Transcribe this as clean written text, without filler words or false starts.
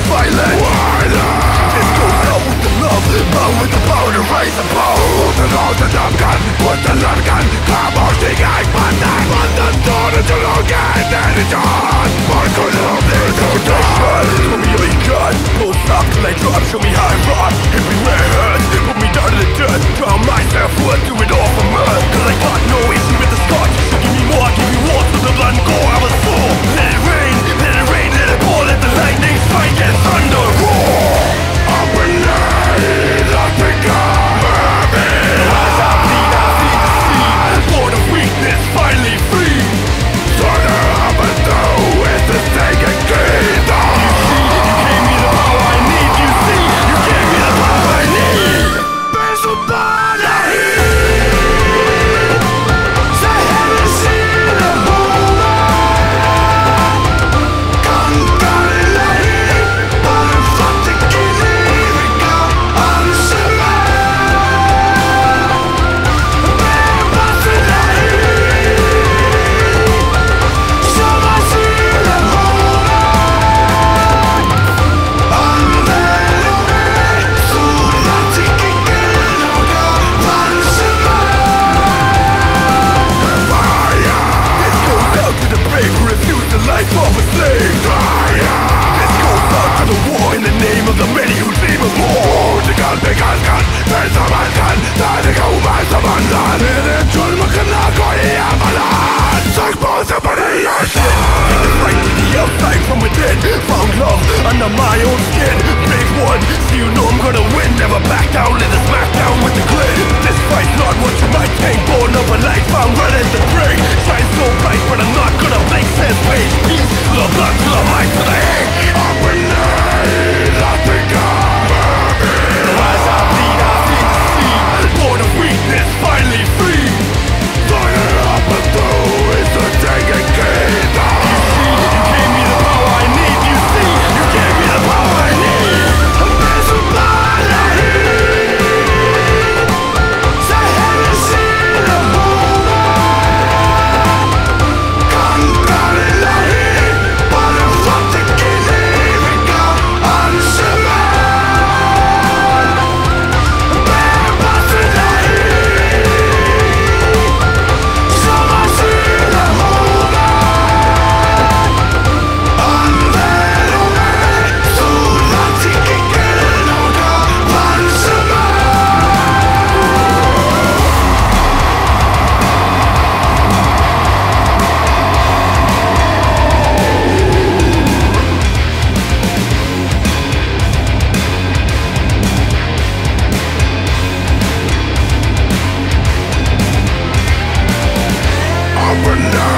violent. This goes out with the love, but with the power to raise the bow. Put the load, the dumb gun, put the love gun. Come on, sing I pandan. Pandan todo to look at that it's on. Marco love, there's no time. Show me all you got, don't stop till I drop. Show me how I rock, everywhere it hurts. Put me down to the dirt, drown myself, would do it all for murder. Cause I got no issue with the start. So give me more till the blood and gore of a soul. Let it rain, let it pour. Let the lightning strike and thunder roar. Up and night, nothing comes me. As I bleed the sea. Born of weakness, finally free. Turn up and through, it's the sacred kingdom. You gave me the power I need, you see. You gave me the power I need. There's somebody. Life of a slave. This goes out to the war in the name of the many who dream of war. The gun, there's a man gun. Daddy go man sa bandan. Nere tulma kana ko iabalan. Sakbo sa panayashin. Take the fight to the outside from within. Found love under my own skin. Big one, so you know I'm gonna win. Never back down, let the smack down with the grid. This fight's not what you might think. Born of a life, I'm running the break. Shine so bright, but I'm not gonna make sense. Page peace, to the blood, to the mind, to the hate. Up and night, nothing comes me. As I bleed the sea. Born of weakness, finally free. Turn up and through, it's the sacred kingdom. You gave me the power I need, you see. You gave me the power I need. There's somebody. Say heaven, see the moment. Up and down.